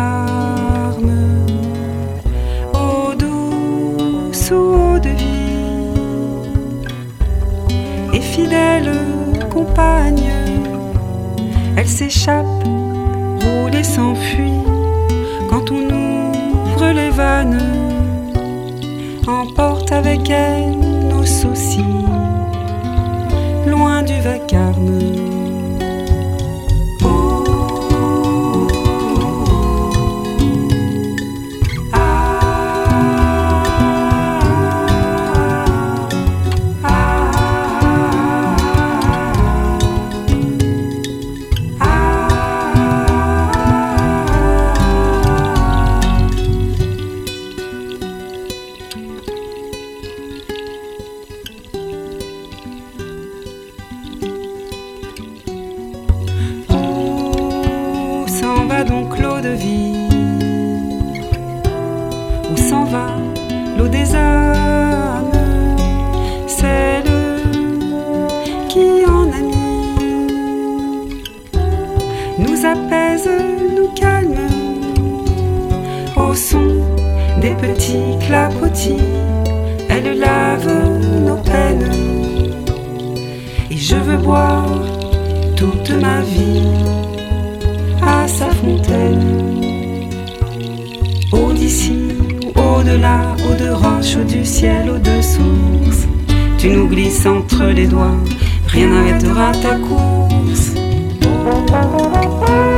larmes, eau douce ou eau de vie, et fidèle compagne, elle s'échappe, roule et s'enfuit quand on ouvre les vannes, emporte avec elle nos soucis, loin du vacarme. Donc l'eau de vie, où s'en va l'eau des âmes, celle qui en amie nous apaise, nous calme, au son des petits clapotis, elle lave nos peines, et je veux boire toute ma vie à sa fontaine. Eau d'ici, au-delà, eau de roche, eau du ciel, eau de source, tu nous glisses entre les doigts, rien n'arrêtera ta course.